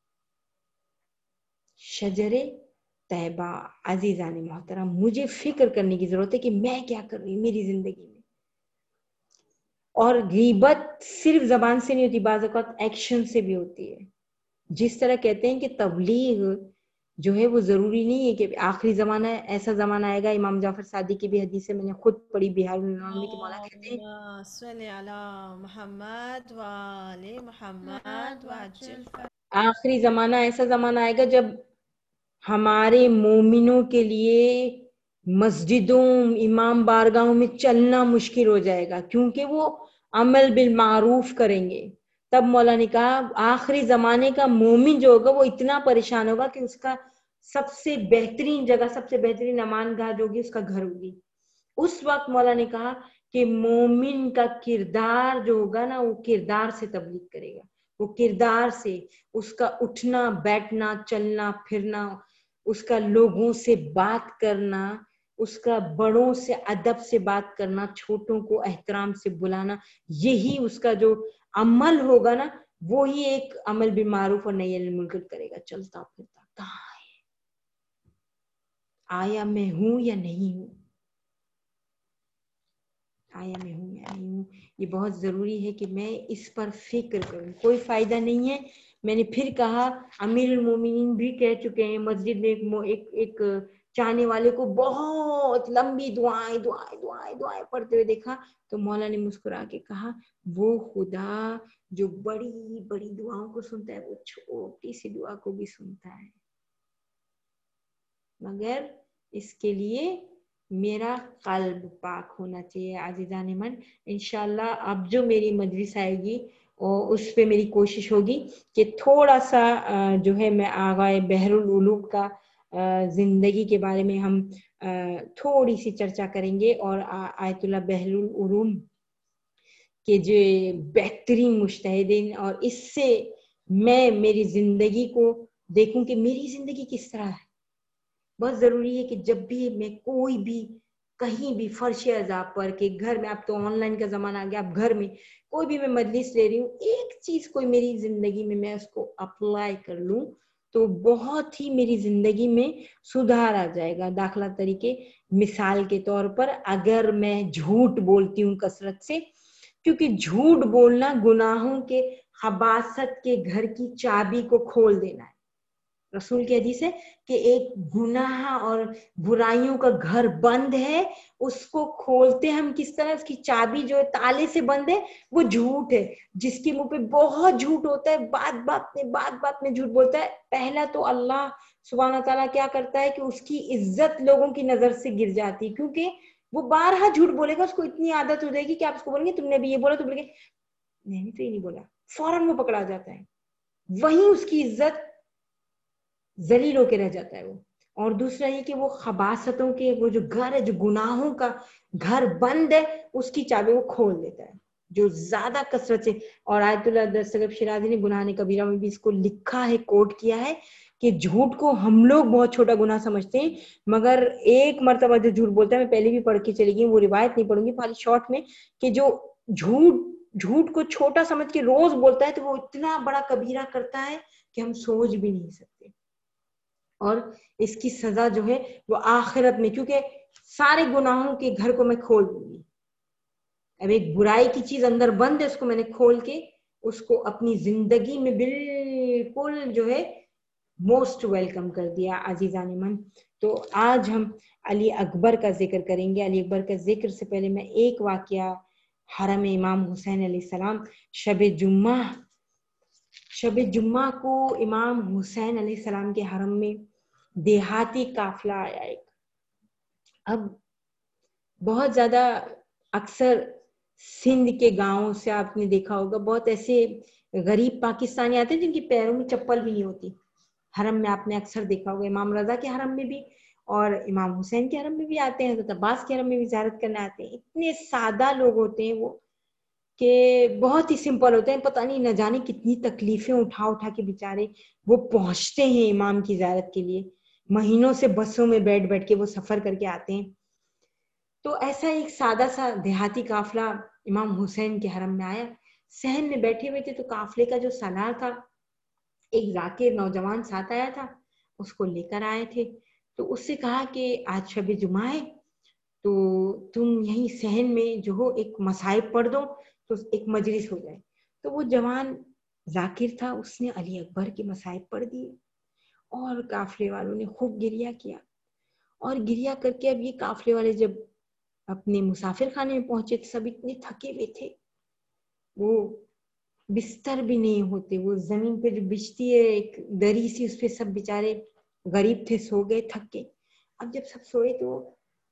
شجر طیبہ. عزیزان محترم، مجھے فکر کرنے کی ضرورت ہے کہ میں کیا کر رہی ہوں میری زندگی میں. اور غیبت صرف زبان سے نہیں ہوتی، بعض اوقات ایکشن سے بھی ہوتی ہے. جس طرح کہتے ہیں کہ تبلیغ جو ہے وہ ضروری نہیں ہے کہ آخری زمانہ ہے، ایسا زمانہ آئے گا. امام جعفر صادق کی بھی حدیث ہے، میں نے خود پڑھی بہار میں، کہ مولا کہتے ہیں اللہم صلی علی محمد وآل محمد وعجل فرجہ. آخری زمانہ ایسا زمانہ آئے گا جب ہمارے مومنوں کے لیے مسجدوں امام بارگاہوں میں چلنا مشکل ہو جائے گا، کیونکہ وہ عمل بالمعروف کریں گے. تب مولا نے کہا آخری زمانے کا مومن جو ہوگا وہ اتنا پریشان ہوگا کہ اس کا سب سے بہترین جگہ، سب سے بہترین امان گاہ جو ہوگی اس کا گھر ہوگی. اس وقت مولا نے کہا کہ مومن کا کردار جو ہوگا نا وہ کردار سے تبلیغ کرے گا، وہ کردار سے، اس کا اٹھنا بیٹھنا چلنا پھرنا، اس کا لوگوں سے بات کرنا، اس کا بڑوں سے ادب سے بات کرنا، چھوٹوں کو احترام سے بلانا، یہی اس کا جو عمل ہوگا نا وہی ایک عمل بالمعروف اور نہی عن المنکر کرے گا. چلتا پھرتا کہاں ہے، آیا میں ہوں یا نہیں ہوں، آیا میں ہوں یا نہیں ہوں. یہ بہت ضروری ہے کہ میں اس پر فکر کروں. کوئی فائدہ نہیں ہے، میں نے پھر کہا امیر المومنین بھی کہہ چکے ہیں، مسجد میں ایک ایک چاہنے والے کو بہت لمبی دعائیں دعائیں دعائیں دعائیں پڑھتے ہوئے دیکھا تو مولا نے مسکرا کے کہا وہ خدا جو بڑی بڑی دعاؤں کو سنتا ہے وہ چھوٹی سی دعا کو بھی سنتا ہے، مگر اس کے لیے میرا قلب پاک ہونا چاہیے. عزیزان من، انشاءاللہ اب جو میری مجلس آئے گی اور اس پہ میری کوشش ہوگی کہ تھوڑا سا جو ہے میں آغائے بحر العلوم کا زندگی کے بارے میں ہم تھوڑی سی چرچا کریں گے، اور آیت اللہ بحر العلوم کے جو بہترین مجتہدین، اور اس سے میں میری زندگی کو دیکھوں کہ میری زندگی کس طرح ہے. بہت ضروری ہے کہ جب بھی میں کوئی بھی کہیں بھی فرش عذاب پر کہ گھر میں، اب تو آن لائن کا زمانہ آ گیا، اب گھر میں کوئی بھی میں مجلس لے رہی ہوں، ایک چیز کوئی میری زندگی میں میں اس کو اپلائی کر لوں تو بہت ہی میری زندگی میں سدھار آ جائے گا. داخلہ طریقے مثال کے طور پر اگر میں جھوٹ بولتی ہوں کثرت سے، کیونکہ جھوٹ بولنا گناہوں کے خباثت کے گھر کی چابی کو کھول دینا ہے. رسول کی حدیث ہے کہ ایک گناہ اور برائیوں کا گھر بند ہے، اس کو کھولتے ہم کس طرح، اس کی چابی جو ہے تالے سے بند ہے، وہ جھوٹ ہے. جس کے منہ پہ بہت جھوٹ ہوتا ہے، بات بات میں بات بات میں جھوٹ بولتا ہے، پہلا تو اللہ سبحانہ تعالیٰ کیا کرتا ہے کہ اس کی عزت لوگوں کی نظر سے گر جاتی، کیونکہ وہ بارہا جھوٹ بولے گا، اس کو اتنی عادت ہو جائے گی کہ آپ اس کو بولیں گے تم نے بھی یہ بولا، تو بولے گے میں نے تو یہ نہیں بولا، فوراً وہ پکڑا جاتا ہے، وہیں اس کی عزت ذلیل ہو کے رہ جاتا ہے وہ. اور دوسرا یہ کہ وہ خباثتوں کے وہ جو گھر ہے، جو گناہوں کا گھر بند ہے، اس کی چابی وہ کھول دیتا ہے جو زیادہ کثرت سے. اور آیت اللہ دستگیر شیرازی نے گناہ کبیرہ میں بھی اس کو لکھا ہے، کوٹ کیا ہے کہ جھوٹ کو ہم لوگ بہت چھوٹا گناہ سمجھتے ہیں، مگر ایک مرتبہ جو جھوٹ بولتا ہے، میں پہلے بھی پڑھ کے چلی گئی، وہ روایت نہیں پڑھوں گی خالی شارٹ میں، کہ جو جھوٹ جھوٹ کو چھوٹا سمجھ کے روز بولتا ہے تو وہ اتنا بڑا کبیرہ کرتا ہے کہ ہم سوچ بھی نہیں سکتے. اور اس کی سزا جو ہے وہ آخرت میں، کیونکہ سارے گناہوں کے گھر کو میں کھول دوں گی. اب ایک برائی کی چیز اندر بند ہے، اس کو میں نے کھول کے اس کو اپنی زندگی میں بالکل جو ہے موسٹ ویلکم کر دیا. عزیزان من، تو آج ہم علی اکبر کا ذکر کریں گے. علی اکبر کا ذکر سے پہلے میں ایک واقعہ حرم امام حسین علیہ السلام، شب جمعہ شب جمعہ کو امام حسین علیہ السلام کے حرم میں دیہاتی قافلہ آیا ایک. اب بہت زیادہ اکثر سندھ کے گاؤں سے آپ نے دیکھا ہوگا بہت ایسے غریب پاکستانی آتے ہیں جن کی پیروں میں چپل بھی نہیں ہوتی. حرم میں آپ نے اکثر دیکھا ہوگا، امام رضا کے حرم میں بھی اور امام حسین کے حرم میں بھی آتے ہیں، حضرت عباس کے حرم میں بھی زیارت کرنے آتے ہیں. اتنے سادہ لوگ ہوتے ہیں وہ کہ بہت ہی سمپل ہوتے ہیں، پتہ نہیں نہ جانے کتنی تکلیفیں اٹھا اٹھا کے بیچارے وہ پہنچتے ہیں امام کی زیارت کے لیے. مہینوں سے بسوں میں بیٹھ بیٹھ کے وہ سفر کر کے آتے ہیں. تو ایسا ایک سادہ سا دیہاتی قافلہ امام حسین کے حرم میں آیا. صحن میں بیٹھے ہوئے تھے تو قافلے کا جو سالار تھا، ایک ذاکر نوجوان ساتھ آیا تھا، اس کو لے کر آئے تھے. تو اس سے کہا کہ آج شب جمعہ ہے تو تم یہیں صحن میں جو ہو ایک مصائب پڑھ دو تو ایک مجلس ہو جائے. تو وہ جوان ذاکر تھا، اس نے علی اکبر کے مصائب پڑھ دیے اور قافلے والوں نے خوب گریہ کیا. اور گریہ کر کے اب یہ قافلے والے جب اپنے مسافر خانے میں پہنچے تو سب اتنے تھکے ہوئے تھے، وہ بستر بھی نہیں ہوتے، وہ زمین پہ جو بچھتی ہے ایک دری سی، اس پہ سب بیچارے غریب تھے، سو گئے تھک کے. اب جب سب سوئے تو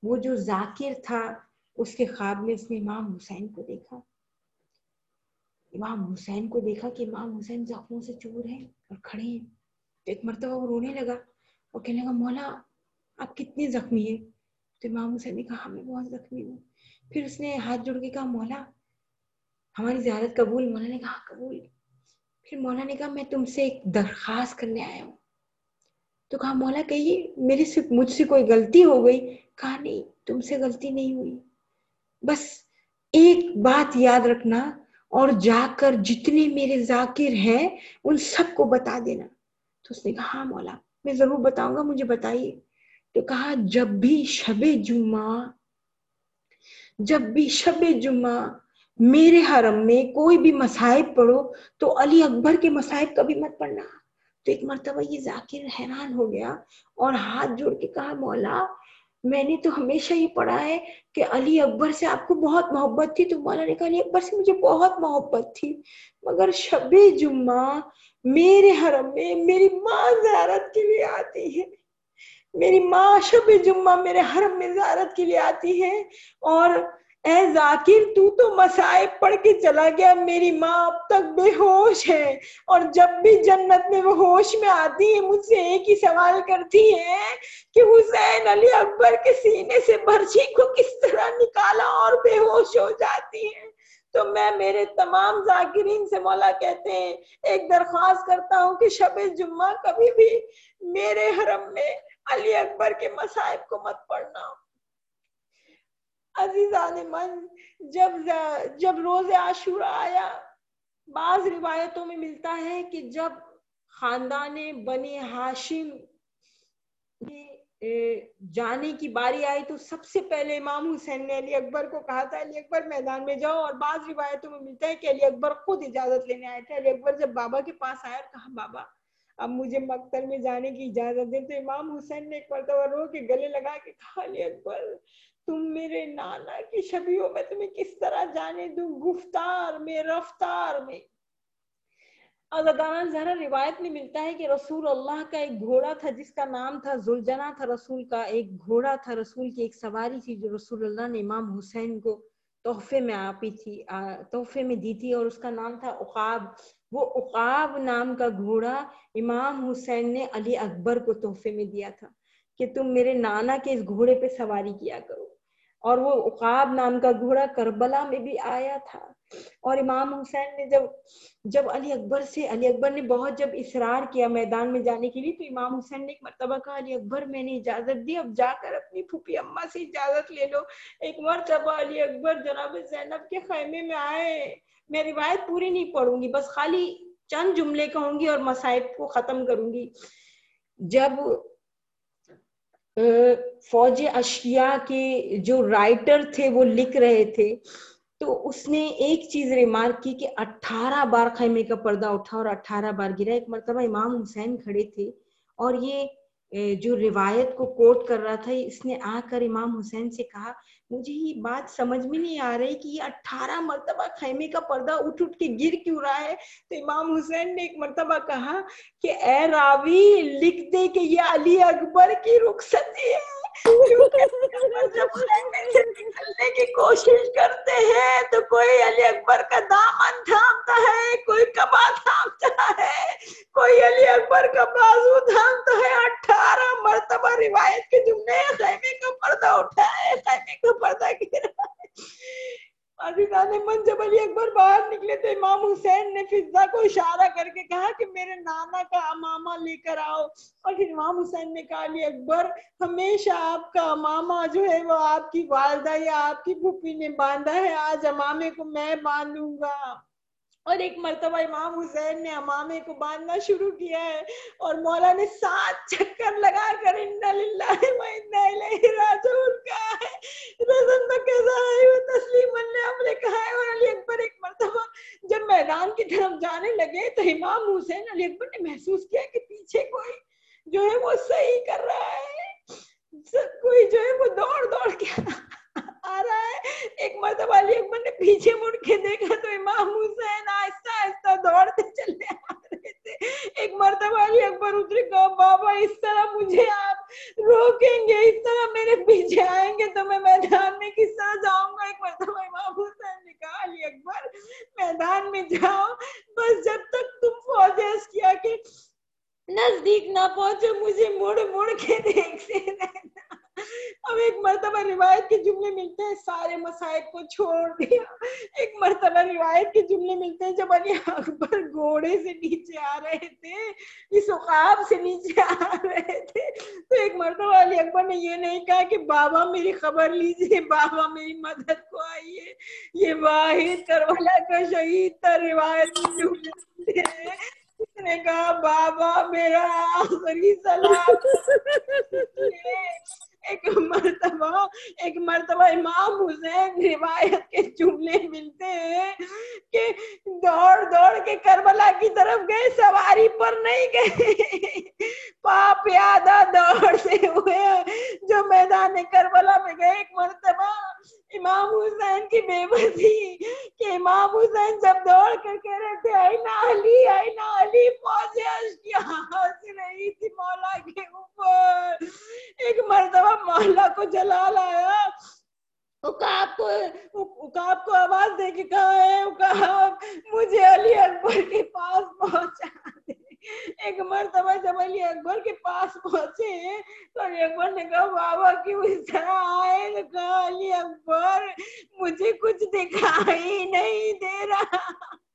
وہ جو ذاکر تھا اس کے خواب میں اس نے امام حسین کو دیکھا، امام حسین کو دیکھا کہ امام حسین زخموں سے چور ہیں اور کھڑے ہیں. ایک مرتبہ وہ رونے لگا اور کہنے لگا مولا آپ کتنے زخمی ہیں؟ تو امام حسین نے کہا میں بہت زخمی ہوں. پھر اس نے ہاتھ جوڑ کے کہا مولا ہماری زیارت قبول. مولا نے کہا قبول. پھر مولا نے کہا میں تم سے ایک درخواست کرنے آیا ہوں. تو کہا مولا کہیے میرے سے مجھ سے کوئی غلطی ہو گئی؟ کہا نہیں تم سے غلطی نہیں ہوئی، بس ایک بات یاد رکھنا اور جا کر جتنے میرے ذاکر ہیں ان سب کو بتا دینا. تو اس نے کہا ہاں مولا میں ضرور بتاؤں گا، مجھے بتائیے. تو کہا جب بھی شب جمعہ جب بھی شب جمعہ میرے حرم میں کوئی بھی مصائب پڑھو تو علی اکبر کے مصائب کبھی مت پڑھنا. تو ایک مرتبہ یہ ذاکر حیران ہو گیا اور ہاتھ جوڑ کے کہا مولا میں نے تو ہمیشہ یہ پڑھا ہے کہ علی اکبر سے آپ کو بہت محبت تھی. تو مولا نے کہا علی اکبر سے مجھے بہت محبت تھی، مگر شب جمعہ میرے حرم میں میری ماں زیارت کے لیے آتی ہے، میری ماں شب جمعہ میرے حرم میں زیارت کے لیے آتی ہے، اور اے ذاکر تو تو مصائب پڑھ کے چلا گیا، میری ماں اب تک بے ہوش ہے، اور جب بھی جنت میں وہ ہوش میں آتی ہے مجھ سے ایک ہی سوال کرتی ہے کہ حسین علی اکبر کے سینے سے برچھی کو کس طرح نکالا، اور بے ہوش ہو جاتی ہے. تو میں میرے تمام ذاکرین سے مولا کہتے ہیں ایک درخواست کرتا ہوں کہ شب جمعہ کبھی بھی میرے حرم میں علی اکبر کے مصائب کو مت پڑھنا. عزیزان من، جب جب روز عاشورہ آیا، بعض روایتوں میں ملتا ہے کہ جب خاندان بنی ہاشم جانے کی باری آئی تو سب سے پہلے امام حسین نے علی اکبر کو کہا تھا علی اکبر میدان میں جاؤ، اور بعض روایتوں میں ملتا ہے کہ علی اکبر خود اجازت لینے آئے تھے. علی اکبر جب بابا کے پاس آیا کہا بابا اب مجھے مقتل میں جانے کی اجازت دیں. تو امام حسین نے ایک مرتبہ رو کے گلے لگا کے کہا علی اکبر تم میرے نانا کی شبی ہو، میں تمہیں کس طرح جانے دوں، گفتار میں رفتار میں. اور ذرا روایت میں ملتا ہے کہ رسول اللہ کا ایک گھوڑا تھا جس کا نام تھا ذوالجناح تھا، رسول کا ایک گھوڑا تھا، رسول کی ایک سواری تھی جو رسول اللہ نے امام حسین کو تحفے میں آپی تھی تحفے میں دی تھی، اور اس کا نام تھا عقاب. وہ عقاب نام کا گھوڑا امام حسین نے علی اکبر کو تحفے میں دیا تھا کہ تم میرے نانا کے اس گھوڑے پہ سواری کیا کرو. اور وہ عقاب نام کا گھوڑا کربلا میں بھی آیا تھا. اور امام حسین نے جب جب علی اکبر سے علی اکبر نے بہت جب اصرار کیا میدان میں جانے کے لیے تو امام حسین نے ایک مرتبہ کہا علی اکبر میں نے اجازت دی، اب جا کر اپنی پھوپھی اماں سے اجازت لے لو. ایک مرتبہ علی اکبر جناب زینب کے خیمے میں آئے. میں روایت پوری نہیں پڑھوں گی، بس خالی چند جملے کہوں گی اور مصائب کو ختم کروں گی. جب فوج اشکیا کے جو رائٹر تھے وہ لکھ رہے تھے تو اس نے ایک چیز ریمارک کی کہ اٹھارہ بار خیمے کا پردہ اٹھا اور اٹھارہ بار گرا. ایک مرتبہ امام حسین کھڑے تھے اور یہ جو روایت کو کوٹ کر رہا تھا اس نے آ کر امام حسین سے کہا مجھے یہ بات سمجھ میں نہیں آ رہی کہ یہ اٹھارہ مرتبہ خیمے کا پردہ اٹھ اٹھ کے گر کیوں رہا ہے. تو امام حسین نے ایک مرتبہ کہا کہ اے راوی لکھ دے کہ یہ علی اکبر کی رخصتی ہے، جب خیمے سے نکلنے کی کوشش کرتے ہیں تو کوئی علی اکبر کا دامن تھامتا ہے، کوئی کبا تھامتا ہے، کوئی علی اکبر کا بازو تھامتا ہے. اٹھارہ مرتبہ روایت کے جملے خیمے کا پردہ اٹھا ہے، خیمے کا پردہ گرا ہے. عزیزان من، جب علی اکبر باہر نکلے تو امام حسین نے فضہ کو اشارہ کر کے کہا کہ میرے نانا کا امامہ لے کر آؤ. اور پھر امام حسین نے کہا علی اکبر ہمیشہ آپ کا امامہ جو ہے وہ آپ کی والدہ یا آپ کی پھوپھی نے باندھا ہے، آج امامے کو میں باندھوں گا. اور ایک مرتبہ امام حسین نے امامے کو باندھنا شروع کیا ہے اور مولا نے سات چکر لگا کر انا للہ و انا الیہ راجعون کہا ہے، رزن بکذا ہے و تسلیم نے کہا ہے. اور علی اکبر ایک مرتبہ جب میدان کی طرف جانے لگے تو امام حسین علی اکبر نے محسوس کیا کہ پیچھے کوئی جو ہے وہ صحیح کر رہا ہے، کوئی جو ہے وہ دوڑ دوڑ کے آ رہا ہے. ایک مرتبہ علی اکبر نے پیچھے مڑ کے دیکھا تو امام حسین آہستہ آہستہ دوڑتے چلے آ رہے تھے. ایک مرتبہ علی اکبر اترے، کہا بابا اس طرح مجھے آپ روکیں گے، اس طرح میرے پیچھے آئیں گے تو میں میدان میں کس طرح جاؤں گا؟ ایک مرتبہ امام حسین نے کہا علی اکبر میدان میں جاؤ، بس جب تک تم فوج اشکیا کے نزدیک نہ پہنچو مجھے مڑ مڑ کے دیکھتے رہنا۔ اب ایک مرتبہ روایت کے جملے ملتے ہیں سارے مصائب کو چھوڑ دیا۔ ایک مرتبہ روایت کے جملے ملتے ہیں جب علی اکبر گھوڑے سے نیچے آ رہے تھے، اس عقاب سے نیچے آ رہے تھے، تو ایک مرتبہ علی اکبر نے یہ نہیں کہا کہ بابا میری خبر لیجئے، بابا میری مدد کو آئیے، یہ واحد کربلا کا شہید تھا۔ روایت کے جملے ملتے ہیں اس نے کہا بابا میرا آخری سلام ایک مرتبہ ایک مرتبہ امام حسین روایت کے جملے ملتے ہیں کہ دوڑ دوڑ کے کربلا کی طرف گئے، سواری پر نہیں گئے، پا پیادہ دوڑتے ہوئے جو میدان کربلا میں گئے۔ ایک مرتبہ امام حسین کی بے بسی کہ امام حسین جب دوڑ کر کہہ رہے تھے اینا علی اینا علی، فوج اشکیا ہنس رہی تھی مولا کے اوپر۔ ایک مرتبہ مولا کو جلال آیا، عقاب کو عقاب کو آواز دے کے کہا ہے عقاب مجھے علی اکبر کے پاس پہنچا دے۔ ایک مرتبہ جب علی اکبر کے پاس پہنچے تو علی اکبر نے کہا بابا کیوں اس طرح آئے؟ تو کہا علی اکبر مجھے کچھ دکھائی نہیں دے رہا۔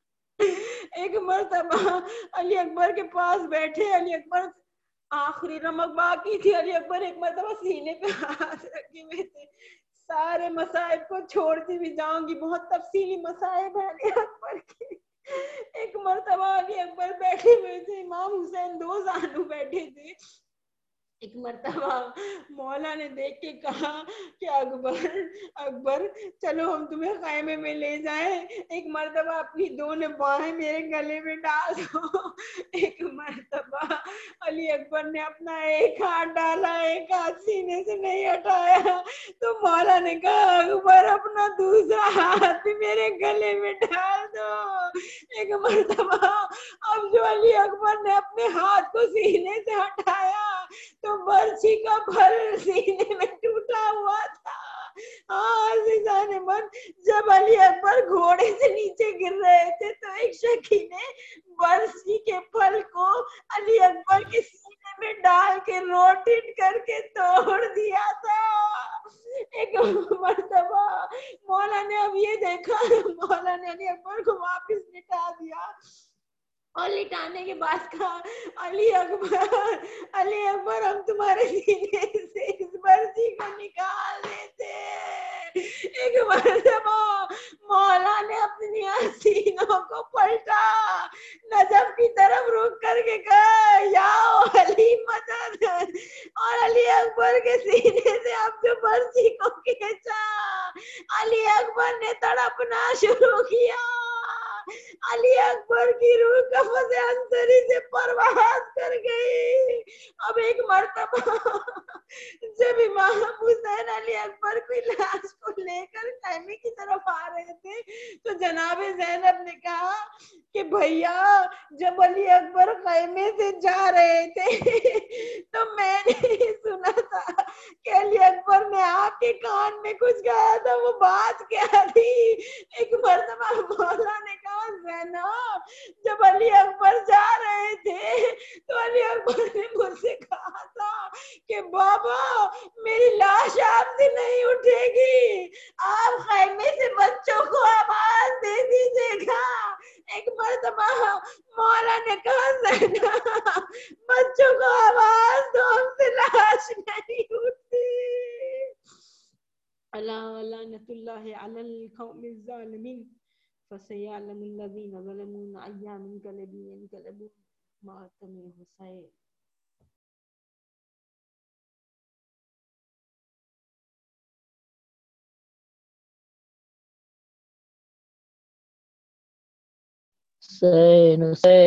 ایک مرتبہ علی اکبر کے پاس بیٹھے، علی اکبر آخری رمق باقی تھی، علی اکبر ایک مرتبہ سینے پہ ہاتھ رکھے ہوئے تھے، سارے مصائب کو چھوڑتی بھی جاؤں گی، بہت تفصیلی مصائب ہے علی اکبر کے۔ ایک مرتبہ علی اکبر بیٹھے ہوئے تھے، امام حسین دو زانو بیٹھے تھے۔ ایک مرتبہ مولا نے دیکھ کے کہا کہ اکبر اکبر چلو ہم تمہیں خیمے میں لے جائیں، ایک مرتبہ اپنی دونوں بائیں میرے گلے میں ڈال دو۔ ایک مرتبہ علی اکبر نے اپنا ایک ہاتھ ڈالا، ایک ہاتھ سینے سے نہیں ہٹایا، تو مولا نے کہا اکبر اپنا دوسرا ہاتھ بھی میرے گلے میں ڈال دو۔ ایک مرتبہ اب جو علی اکبر نے اپنے ہاتھ کو سینے سے ہٹایا تو برچھی کا پھل سینے میں ٹوٹا ہوا تھا۔ ہاں عزیزان من، جب علی اکبر گھوڑے سے نیچے گر رہے تھے تو ایک شکی نے برچھی کے پھل کو علی اکبر کے سینے میں ڈال کے روٹیٹ کر کے توڑ دیا تھا۔ ایک مرتبہ مولا نے اب یہ دیکھا، مولا نے علی اکبر کو واپس لٹا دیا اور لٹانے کے بعد کہا علی اکبر علی اکبر ہم تمہارے سینے سے اس برچی کو نکال دیتے۔ ایک مرتبہ مولا نے اپنی سینوں کو پلٹا، نجف کی طرف رک کر کے کہا یا علی مدد، اور علی اکبر کے سینے سے اب جو برچی کو کھینچا علی اکبر نے تڑپنا شروع کیا۔ علی اکبر کی روح قفس انصری سے پرواز کر گئی۔ اب ایک مرتبہ جب امام حسین علی اکبر کی لاش کو لے کر خیمے کی طرف آ رہے تھے تو جناب زینب نے کہا کہ بھیا جب علی اکبر خیمے سے جا رہے تھے تو میں نے سنا تھا کہ علی اکبر نے آپ کے کان میں کچھ کہا تھا، وہ بات کیا تھی؟ ایک مرتبہ مولا نے کہا زینب جب علی اکبر جا رہے تھے تو علی اکبر نے مجھ سے کہا تھا کہ بابا میری لاش آپ سے نہیں اٹھے گی، آپ خیمے سے بچوں کو آواز دے دیجیے گا۔ ایک مرتبہ مولا نے کہا زینب بچوں کو آواز دو، ہم سے لاش نہیں اٹھتی۔ اللہ لعنت اللہ علی القوم الظالمین فسيعلم الذين ظلموا أي منقلب ينقلبون ماتم حسین۔ حسین حسین